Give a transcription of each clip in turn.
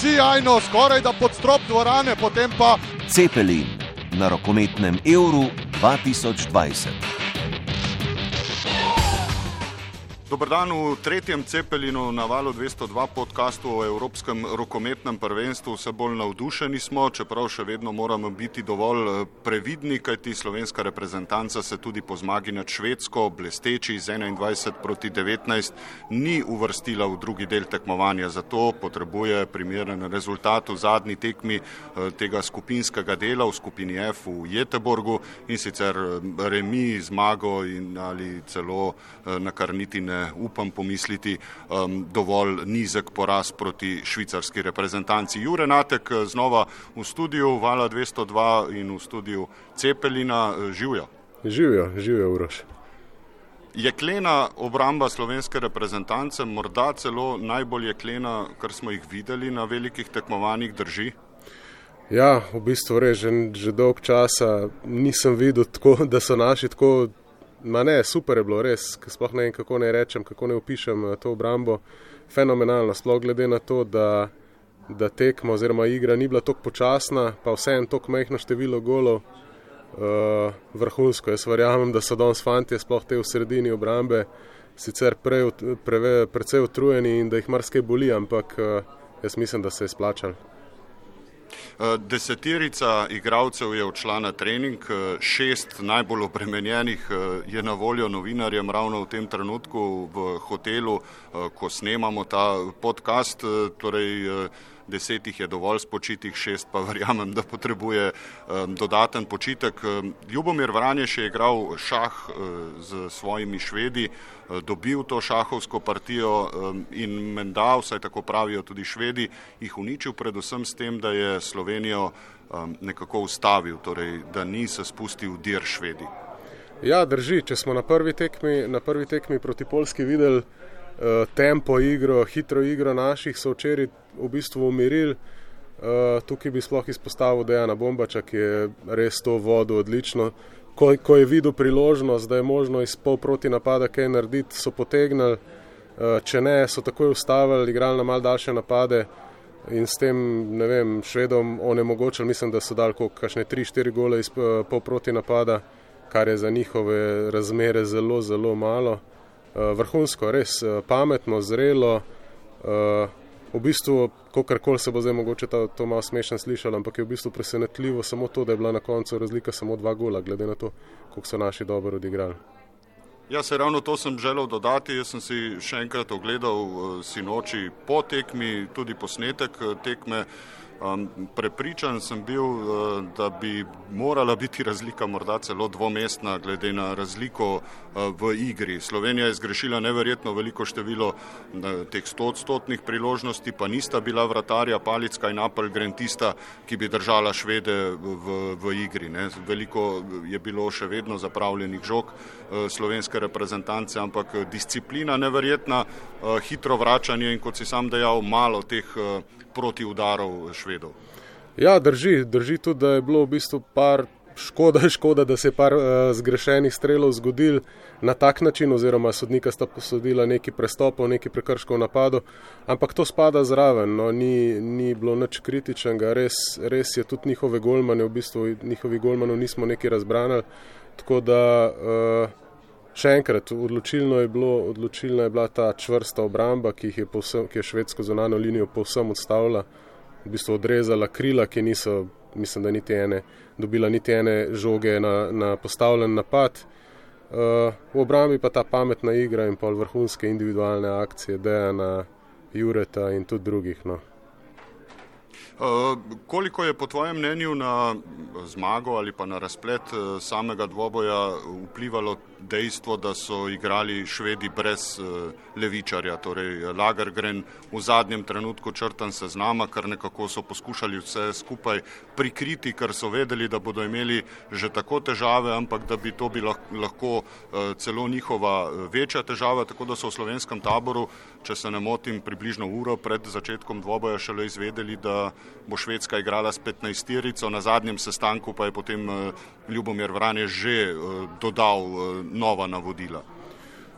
sijajno, skoraj da pod strop dvorane, potem pa Cepelin na rokometnem Euru 2020. Dober dan v tretjem Cepelinu na Valu 202 podcastu o Evropskem rokometnem prvenstvu. Vse bolj navdušeni smo, čeprav še vedno moramo biti dovolj previdni, kajti slovenska reprezentanca se tudi po zmagi nad Švedsko, blesteči z 21-19, ni uvrstila v drugi del tekmovanja. Zato potrebuje primeren rezultat v zadnji tekmi tega skupinskega dela v skupini F v Göteborgu, in sicer remi, zmago in ali celo na kar niti ne upam pomisliti, dovolj nizek poraz proti švicarski reprezentanci. Jure Natek znova v studiu Vala 202 in v studiu Cepelina. Živjo. Živjo, Uroš. Jeklena obramba slovenske reprezentance, morda celo najbolj jeklena, kar smo jih videli na velikih tekmovanjih, drži? Ja, v bistvu res, že dolg časa nisem videl tako, da so naši tako. Super je bilo, res, sploh ne vem, kako ne rečem, kako ne opišem to obrambo. Fenomenalno, sploh glede na to, da tekma oziroma igra ni bila toliko počasna, pa vseeno toliko majhno število golov, vrhunsko. Jaz verjamem, da so danes fantje, sploh te v sredini obrambe, sicer precej utrujeni in da jih marsikaj boli, ampak jaz mislim, da se je splačal. Deseterica igralcev je odšla na trening, 6 najbolj obremenjenih je na voljo novinarjem ravno v tem trenutku v hotelu, ko snemamo ta podcast, torej 10 jih je dovolj spočitih, 6 pa verjamem, da potrebuje dodaten počitek. Ljubomir Vranješ je igral šah z svojimi Švedi, dobil to šahovsko partijo in menda, vsaj tako pravijo tudi Švedi, jih uničil predvsem s tem, da je Slovenijo nekako ustavil, torej da ni se spustil v dir Švedi. Ja, drži, če smo na prvi tekmi proti Poljski videli tempo igro, hitro igro naših, so včeraj v bistvu umirili. Tukaj bi sploh izpostavil Dejana Bombača, ki je res to vodil odlično. Ko je videl priložnost, da je možno iz pol proti napada kaj narediti, so potegnili, če ne, so takoj ustavili, igrali na malo daljše napade in s tem, ne vem, Švedom onemogočili, mislim, da so dali kakšne 3-4 gole iz pol proti napada, kar je za njihove razmere zelo, zelo malo. Vrhunsko, res pametno, zrelo, v bistvu, kakorkoli se bo zdaj mogoče to malo smešno slišalo, ampak je v bistvu presenetljivo samo to, da je bila na koncu razlika samo 2 gola, glede na to, koliko so naši dobro odigrali. Ja, se ravno to sem želel dodati. Jaz sem si še enkrat ogledal sinoči po tekmi, tudi posnetek tekme. Prepričan sem bil, da bi morala biti razlika morda celo dvomestna glede na razliko v igri. Slovenija je zgrešila neverjetno veliko število teh 100-odstotnih priložnosti, pa nista bila vratarja Palicka in Apelgren tista, ki bi držala Švede v igri. Ne. Veliko je bilo še vedno zapravljenih žog slovenske reprezentance, ampak disciplina neverjetna, hitro vračanje in, kot si sam dejal, malo teh proti udarov Švedov. Ja, drži tudi, da je bilo v bistvu par škoda, da se je par zgrešenih strelov zgodil na tak način, oziroma sodnika sta posodila neki prestopov, neki prekrškov v napadu, ampak to spada zraven, no, ni bilo nič kritičnega, res je tudi njihove golmane, v bistvu njihovi golmanov nismo neki razbranili, tako da še enkrat, odločilna je bila ta čvrsta obramba, ki je švedsko zunanjo linijo povsem odstavila, v bistvu odrezala krila, ki niso, mislim, da dobila niti ene žoge na postavljen napad. V obrambi pa ta pametna igra in pol vrhunske individualne akcije Dejana, Jureta in tudi drugih. No. Koliko je po tvojem mnenju na zmago ali pa na razplet samega dvoboja vplivalo dejstvo, da so igrali Švedi brez levičarja, torej Lagergren v zadnjem trenutku črtan seznama, ker nekako so poskušali vse skupaj prikriti, ker so vedeli, da bodo imeli že tako težave, ampak da bi to lahko celo njihova večja težava, tako da so v slovenskem taboru, če se ne motim, približno uro pred začetkom dvoboja šele izvedeli, da bo Švedska igrala s 15-terico, na zadnjem sestanku pa je potem Ljubomir Vranješ že dodal nova navodila.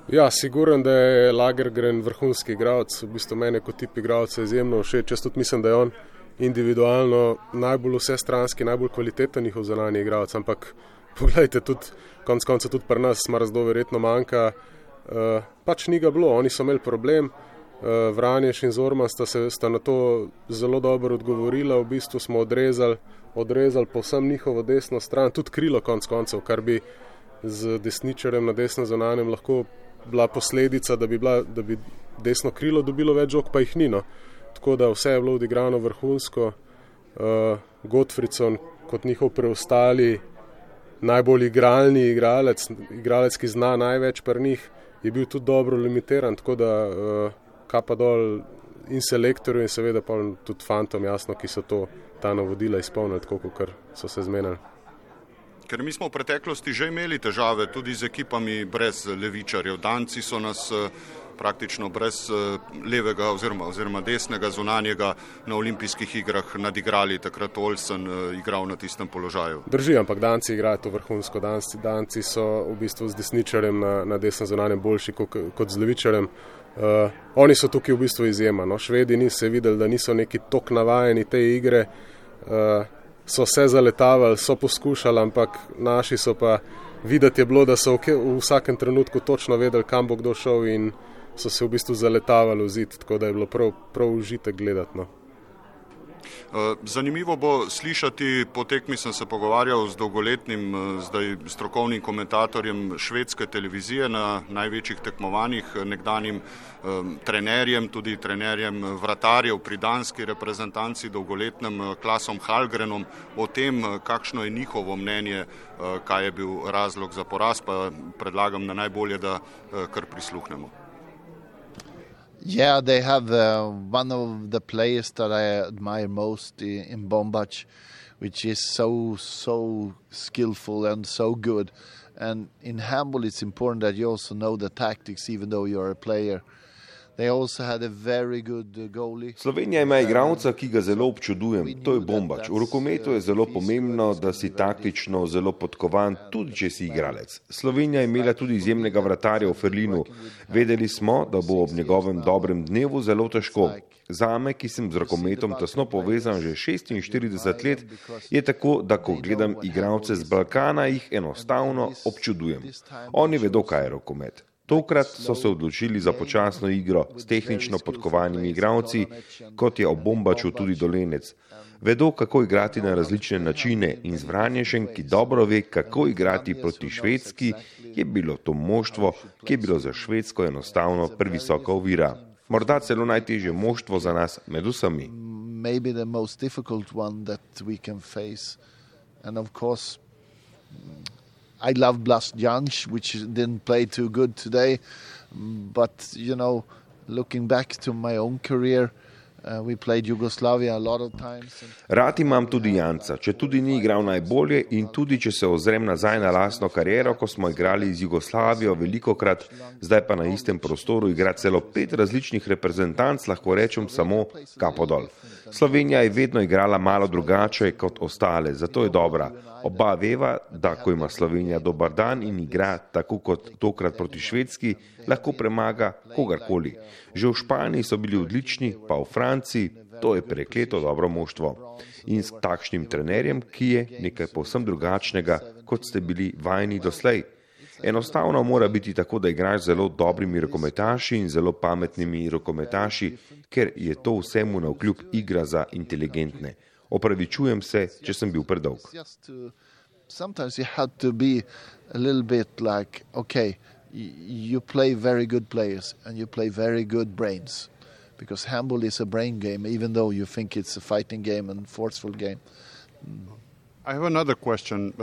Ja, siguren, da je Lagergren vrhunski igralec, v bistvu mene kot tip igralca izjemno všeč. Jaz tudi mislim, da je on individualno najbolj vsestranski, najbolj kvaliteten njihov zunanji igralec, ampak pogledajte, tudi konec konca tudi pri nas Marazdo verjetno manjka, pač ni ga bilo, oni so imeli problem, Vranješ in Zorman sta na to zelo dobro odgovorila, v bistvu smo odrezali povsem njihovo desno stran, tudi krilo konec koncev, kar bi z desničarjem na desnem zunanjem lahko bila posledica, da bi desno krilo dobilo več žog, pa jih ni. No. Tako da vse je bilo odigrano vrhunsko. Gottfriedson kot njihov preostali najbolj igralni igralec, ki zna največ pri njih, je bil tudi dobro limitiran, tako da kapa dol in selektorju in seveda pa tudi fantom, jasno, ki so ta navodila izpolnili, tako kot so se zmenili. Ker mi smo v preteklosti že imeli težave tudi z ekipami brez levičarjev. Danci so nas praktično brez levega oziroma desnega zunanjega na olimpijskih igrah nadigrali, takrat Olsen igral na tistem položaju. Drži, ampak Danci igrajo to vrhunsko. Danci so v bistvu z desničarjem na desnem zunanjem boljši kot z levičarjem. Oni so tukaj v bistvu izjema. No? Švedi niso videli, da niso neki tok navajeni te igre, so se zaletavali, so poskušali, ampak naši so pa videti je bilo, da so v vsakem trenutku točno vedeli, kam bo kdo šel in so se v bistvu zaletavali v zid, tako da je bilo prav užitek gledati. No. Zanimivo bo slišati, po tekmi sem se pogovarjal z dolgoletnim zdaj strokovnim komentatorjem švedske televizije na največjih tekmovanjih, nekdanjim trenerjem, tudi trenerjem vratarjev pri danski reprezentanci, dolgoletnem Klasom Hallgrenom, o tem, kakšno je njihovo mnenje, kaj je bil razlog za poraz, pa predlagam na najbolje, da kar prisluhnemo. Yeah, they have one of the players that I admire most in Bombač, which is so skillful and so good. And in handball, it's important that you also know the tactics, even though you're a player. They also had a very good goalie. Slovenija ima igralca, ki ga zelo občudujem, to je Bombač. V rokometu je zelo pomembno, da si taktično zelo podkovan, tudi če si igralec. Slovenija je imela tudi izjemnega vratarja v Ferlinu. Vedeli smo, da bo ob njegovem dobrem dnevu zelo težko. Zame, ki sem z rokometom tesno povezan že 46 let, je tako, da ko gledam igralce z Balkana, jih enostavno občudujem. Oni vedo, kaj je rokomet. Tokrat so se odločili za počasno igro s tehnično podkovanimi igralci, kot je ob Bombaču tudi Dolenec. Vedo, kako igrati na različne načine in z Vranješem, ki dobro ve, kako igrati proti Švedski, je bilo to moštvo, ki je bilo za Švedsko enostavno previsoka ovira. Morda celo najtežje moštvo za nas med vsemi. Maybe the most difficult one that we can face. And of course, I love Blast Janš, which didn't play too good today, but looking back to my own career, we played Yugoslavia a lot of times. Rad imam tudi Janca, če tudi ni igral najbolje in tudi če se ozrem nazaj na lastno kariero, ko smo igrali z Jugoslavijo velikokrat, zdaj pa na istem prostoru igra celo 5 različnih reprezentanc, lahko rečem samo kapo dol. Slovenija je vedno igrala malo drugače kot ostale, zato je dobra. Oba veva, da ko ima Slovenija dober dan in igra tako kot tokrat proti Švedski, lahko premaga kogarkoli. Že v Španiji so bili odlični, pa v Franciji, to je prekleto dobro moštvo. In s takšnim trenerjem, ki je nekaj povsem drugačnega, kot ste bili vajeni doslej. Enostavno mora biti tako, da igraš zelo dobrimi rokometaši in zelo pametnimi rokometaši, ker je to vsemu navkljub igra za inteligentne. Opravičujem se, če sem bil predolg. Sometimes you have to be a little bit like, okay, you play very good players and you play very good brains. Because handball is a brain game, even though you think it's a fighting game and forceful game. I have another question.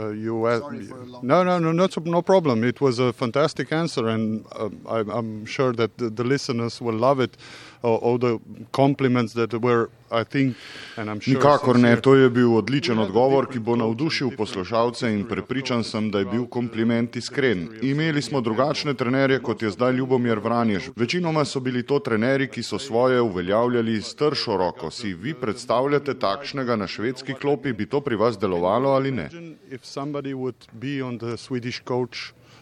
No problem. It was a fantastic answer, and I'm sure that the listeners will love it. All the compliments that were, I think, and I'm sure. Nikakor ne, to je bil odličen odgovor, ki bo navdušil poslušalce in prepričan sem, da je bil kompliment iskren. Imeli smo drugačne trenerje, kot je zdaj Ljubomir Vranješ. Večinoma so bili to trenerji, ki so svoje uveljavljali s tršo roko. Si vi predstavljate takšnega na švedski klopi, bi to pri vas delovalo ali ne? If somebody would be on the Swedish coach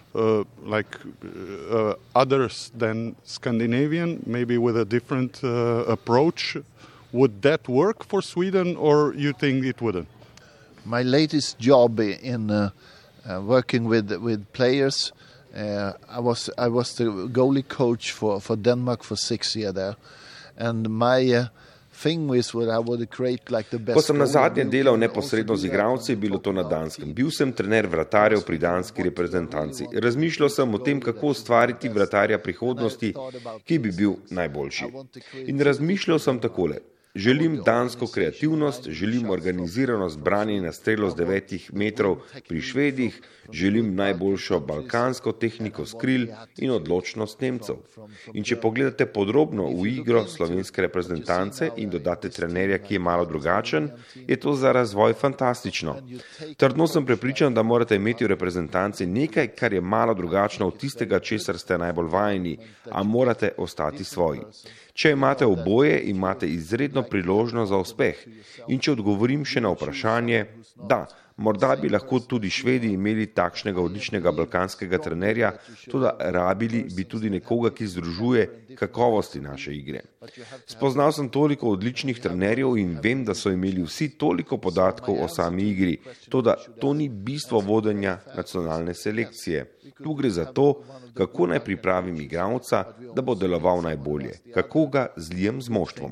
others than Scandinavian, maybe with a different approach. Would that work for Sweden, or you think it wouldn't? My latest job in working with players, I was the goalie coach for Denmark for 6 years there, and my thing was what I would create like the best. Ko sem nazadnje delal neposredno z igralci, je bilo to na Danskem. Bil sem trener vratarjev pri danski reprezentanci. Razmišljal sem o tem, kako ustvariti vratarja prihodnosti, ki bi bil najboljši. In razmišljal sem takole. Želim dansko kreativnost, želim organiziranost branjenja na strelo z 9 metrov pri Švedih, želim najboljšo balkansko tehniko skril in odločnost Nemcev. In če pogledate podrobno v igro slovenske reprezentance in dodate trenerja, ki je malo drugačen, je to za razvoj fantastično. Trdno sem prepričan, da morate imeti v reprezentanci nekaj, kar je malo drugačno od tistega, česar ste najbolj vajeni, a morate ostati svoji. Če imate oboje, imate izredno priložnost za uspeh. In če odgovorim še na vprašanje, da, morda bi lahko tudi Švedi imeli takšnega odličnega balkanskega trenerja, toda rabili bi tudi nekoga, ki združuje kakovosti naše igre. Spoznal sem toliko odličnih trenerjev in vem, da so imeli vsi toliko podatkov o sami igri, toda to ni bistvo vodenja nacionalne selekcije. Tu gre za to, kako naj pripravim igralca, da bo deloval najbolje, kako ga zlijem z moštvom.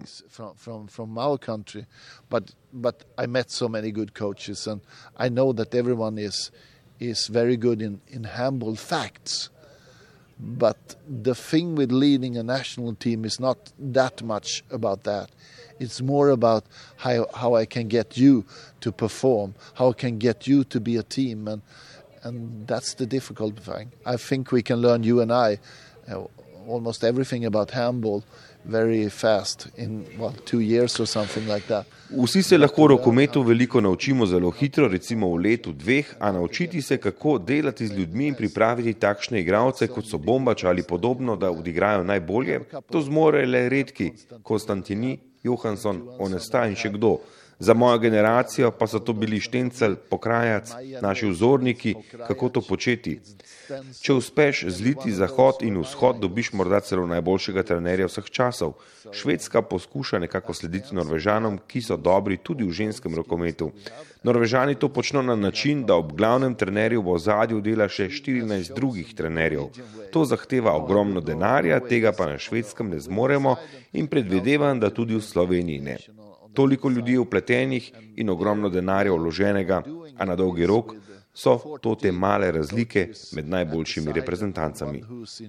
But I met so many good coaches, and I know that everyone is very good in handball facts. But the thing with leading a national team is not that much about that. It's more about how I can get you to perform, how I can get you to be a team, and that's the difficult thing. I think we can learn, you and I, almost everything about handball very fast in 2 years or something like that. Vsi se lahko rokometu veliko naučimo zelo hitro, recimo v letu 2, a naučiti se, kako delati z ljudmi in pripraviti takšne igralce, kot so Bombač ali podobno, da odigrajo najbolje, to zmore le redki, Konstantini, Johansson, Onesta in še kdo. Za mojo generacijo pa so to bili Štencel, Pokrajac, naši vzorniki, kako to početi. Če uspeš zliti Zahod in Vzhod, dobiš morda celo najboljšega trenerja vseh časov. Švedska poskuša nekako slediti Norvežanom, ki so dobri tudi v ženskem rokometu. Norvežani to počno na način, da ob glavnem trenerju v ozadju dela še 14 drugih trenerjev. To zahteva ogromno denarja, tega pa na Švedskem ne zmoremo in predvidevam, da tudi v Sloveniji ne. Toliko ljudi je vpletenih in ogromno denarja vloženega, a na dolgi rok so to te male razlike med najboljšimi reprezentancami.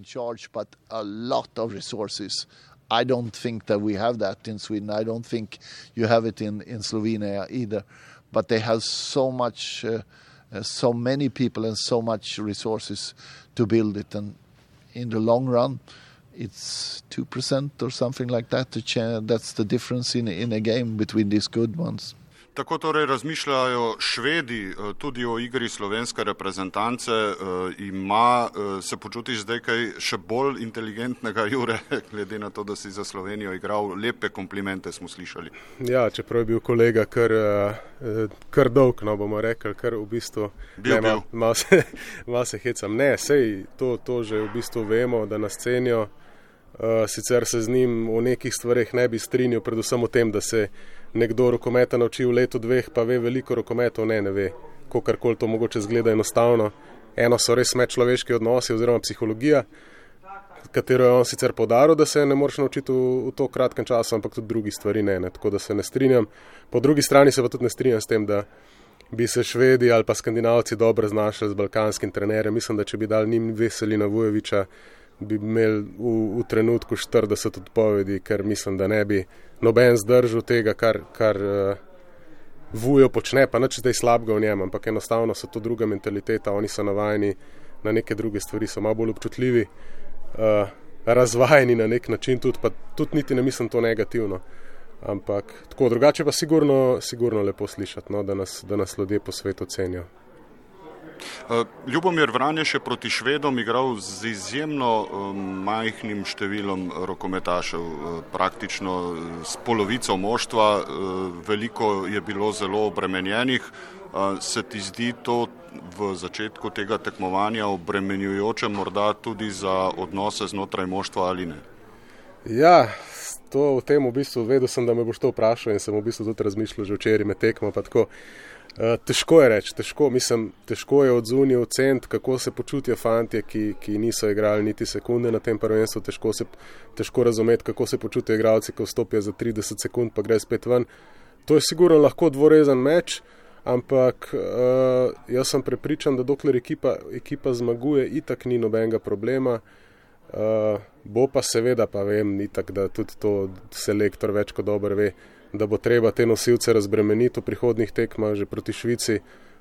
I don't think that we have that in Sweden. I don't think you have it in Slovenia either. But they have so much, so many people and so much resources to build it. And in the long run, it's 2% or something like that. That's the difference in a game between these good ones. Tako torej razmišljajo Švedi tudi o igri slovenske reprezentance. Se počutiš zdaj kaj še bolj inteligentnega, Jure, glede na to, da si za Slovenijo igral? Lepe komplimente smo slišali. Ja, čeprav je bil kolega kar dolg, no bomo rekli, kar v bistvu... Malo se hecam. Ne, sej to že v bistvu vemo, da nas cenijo. Sicer se z njim o nekih stvareh ne bi strinjal, predvsem o tem, da se nekdo rokometa nauči v letu 2, pa ve veliko rokometov, ne ve, kokarkoli to mogoče zgleda enostavno. Eno so res medčloveški odnosi oziroma psihologija, katero je on sicer poudaril, da se ne moreš naučiti v to kratkem času, ampak tudi drugi stvari ne, tako da se ne strinjam. Po drugi strani se pa tudi ne strinjam s tem, da bi se Švedi ali pa Skandinavci dobro znašli z balkanskim trenerjem. Mislim, da če bi dali njim Veselina Vujovića, bi imeli v trenutku 40 odpovedi, ker mislim, da ne bi noben zdržal tega, kar Vujo počne, pa nič zdaj slabega v njem, ampak enostavno so to druga mentaliteta, oni so navajeni na neke druge stvari, so malo bolj občutljivi, razvajeni na nek način, tudi niti ne mislim to negativno, ampak tako drugače pa sigurno lepo slišati, no, da nas ljudje po svetu cenijo. Ljubomir Vran je še proti Švedom igral z izjemno majhnim številom rokometašev, praktično s polovico moštva, veliko je bilo zelo obremenjenih. Se ti zdi to v začetku tega tekmovanja obremenjujoče morda tudi za odnose znotraj moštva ali ne? Ja, to v tem v bistvu vedel sem, da me boš to vprašal in sem v bistvu tudi razmišljal že včeraj med tekmo, pa tako. Težko je reči, težko je odzunaj oceniti, kako se počutijo fantje, ki niso igrali niti sekunde na tem prvenstvu, težko razumeti, kako se počutijo igralci, ko vstopijo za 30 sekund, pa gre spet ven. To je sigurno lahko dvorezen meč, ampak jaz sem prepričan, da dokler ekipa zmaguje, itak ni nobenega problema. Bo pa seveda, pa vem, itak, da tudi to selektor več kot dobro ve, da bo treba te nosilce razbremeniti v prihodnih tekmah, že proti Švici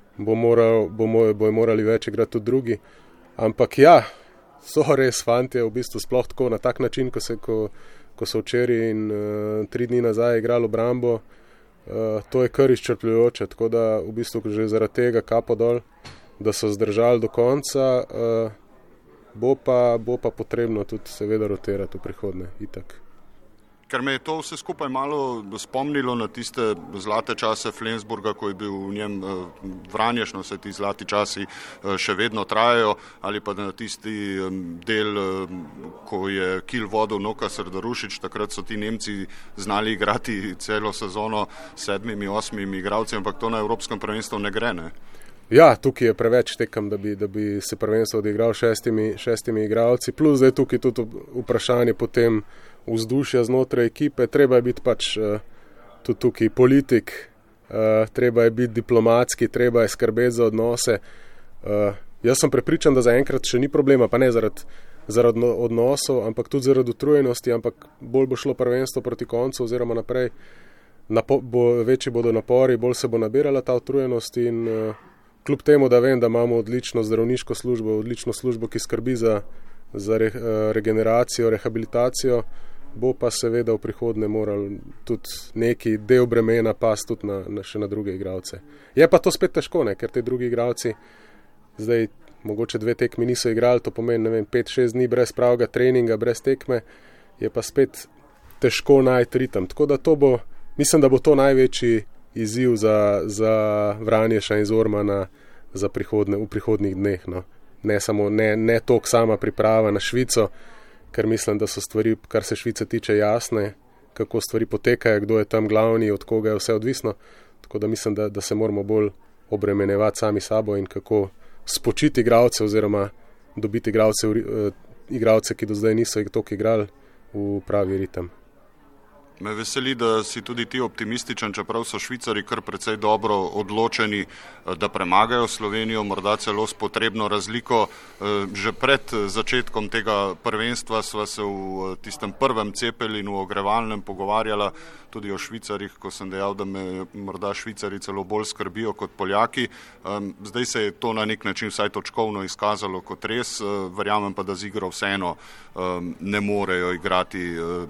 bojo morali več igrati tudi drugi. Ampak ja, so res fantje v bistvu sploh tako na tak način, ko so včeraj in 3 dni nazaj igrali obrambo, to je kar izčrpljujoče, tako da v bistvu že zaradi tega kapo dol, da so zdržali do konca, bo pa potrebno tudi seveda rotirati v prihodnje, itak. Ker me je to vse skupaj malo spomnilo na tiste zlate čase Flensburga, ko je bil v njem Vranješno, se ti zlati časi še vedno trajajo, ali pa na tisti del, ko je Kiel vodil Noka Srdarušič, takrat so ti Nemci znali igrati celo sezono 7-8 igralci, ampak to na Evropskem prvenstvu ne gre, ne? Ja, tukaj je preveč tekem, da bi se prvenstvo odigral 6 igralci, plus zdaj tukaj tudi vprašanje potem vzdušja znotraj ekipe, treba je biti pač tudi tukaj politik, treba je biti diplomatski, treba je skrbeti za odnose. Jaz sem prepričan, da zaenkrat še ni problema, pa ne zaradi odnosov, ampak tudi zaradi utrujenosti, ampak bolj bo šlo prvenstvo proti koncu oziroma naprej, večji bodo napori, bolj se bo nabirala ta utrujenost in kljub temu, da vem, da imamo odlično zdravniško službo, odlično službo, ki skrbi za regeneracijo, rehabilitacijo, bo pa seveda v prihodnje moral tudi neki del bremena pas tudi še na druge igralce. Je pa to spet težko, ne? Ker te drugi igralci zdaj mogoče 2 tekmi niso igrali, to pomeni, ne vem, 5-6 dni brez pravega treninga, brez tekme, je pa spet težko najti ritem. Tako da mislim, da bo to največji izziv za Vranješa in Zormana v prihodnjih dneh. No. Ne toliko sama priprava na Švico, ker mislim, da so stvari, kar se Švice tiče, jasne, kako stvari potekajo, kdo je tam glavni, od koga je vse odvisno. Tako da mislim, da se moramo bolj obremenjevati sami sabo in kako spočiti igralce oziroma dobiti igralce, ki do zdaj niso toliko igrali, v pravi ritem. Me veseli, da si tudi ti optimističen, čeprav so Švicari kar precej dobro odločeni, da premagajo Slovenijo, morda celo s potrebno razliko. Že pred začetkom tega prvenstva sva se v tistem prvem Cepelinu ogrevalnem pogovarjala tudi o Švicarih, ko sem dejal, da me morda Švicari celo bolj skrbijo kot Poljaki. Zdaj se je to na nek način vsaj točkovno izkazalo kot res, verjamem pa, da z igro vseeno ne morejo igrati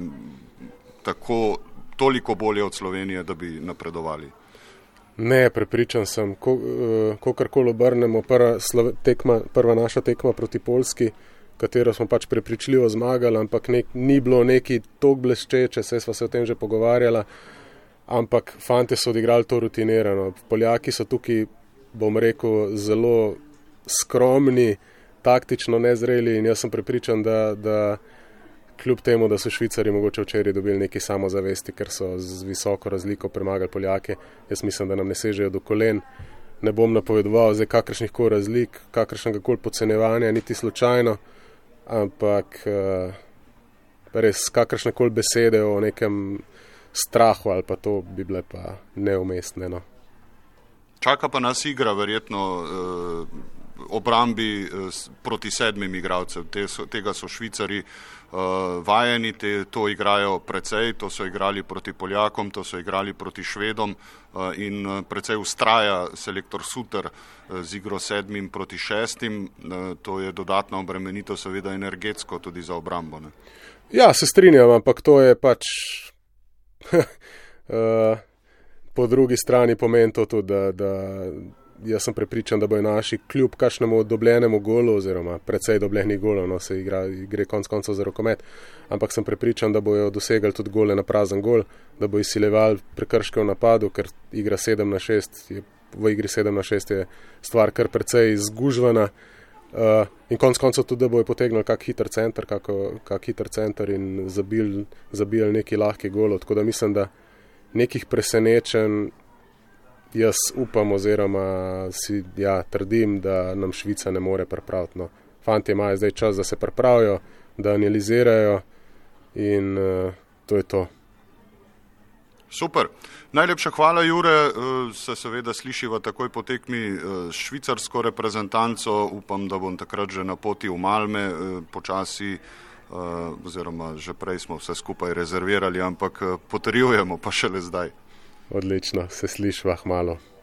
toliko bolje od Slovenije, da bi napredovali. Ne, prepričan sem, kogarkoli obrnemo, prva naša tekma proti Poljski, katero smo pač prepričljivo zmagali, ampak ni bilo neki toliko bleščeče, saj sva se o tem že pogovarjala, ampak fante so odigrali to rutinirano. Poljaki so tukaj, bom rekel, zelo skromni, taktično nezreli in jaz sem prepričan, da kljub temu, da so Švicari mogoče včeraj dobili neki samozavesti, ker so z visoko razliko premagali Poljake, jaz mislim, da nam ne sežejo do kolen. Ne bom napovedoval zdaj kakršnih koli razlik, kakršnega koli podcenjevanja, niti slučajno, ampak res kakršne koli besede o nekem strahu ali pa to bi bile pa neumestne. No. Čaka pa nas igra verjetno obrambi proti 7 igralcev. Tega so Švicari vajeni, to igrajo precej, to so igrali proti Poljakom, to so igrali proti Švedom in precej ustraja selektor Suter z igro 7 proti 6. To je dodatna obremenitev, seveda energetsko tudi za obrambo. Ne? Ja, se strinjam, ampak to je pač po drugi strani pomeni to tudi, da jaz sem prepričan, da bojo naši kljub kakšnemu dobljenemu golu oziroma precej dobljenih golov, no, se gre konc koncev za rokomet, ampak sem prepričan, da bojo dosegali tudi gole na prazen gol, da bojo izsiljevali prekrške v napadu, ker igra 7-6 je v igri 7-6 je stvar kar precej zgužvana. In konec koncev tudi, da bojo potegnili kak hiter center in zabili neki lahki gol. Tako da mislim, da nekih presenečenj jaz upam oziroma trdim, da nam Švica ne more pripraviti. No. Fantje imajo zdaj čas, da se pripravijo, da analizirajo in to je to. Super. Najlepša hvala, Jure. Se seveda slišiva takoj po tekmi s švicarsko reprezentanco. Upam, da bom takrat že na poti v Malme počasi, oziroma že prej smo vse skupaj rezervirali, ampak potrjujemo pa šele zdaj. Odlično, se slišva, hmalo.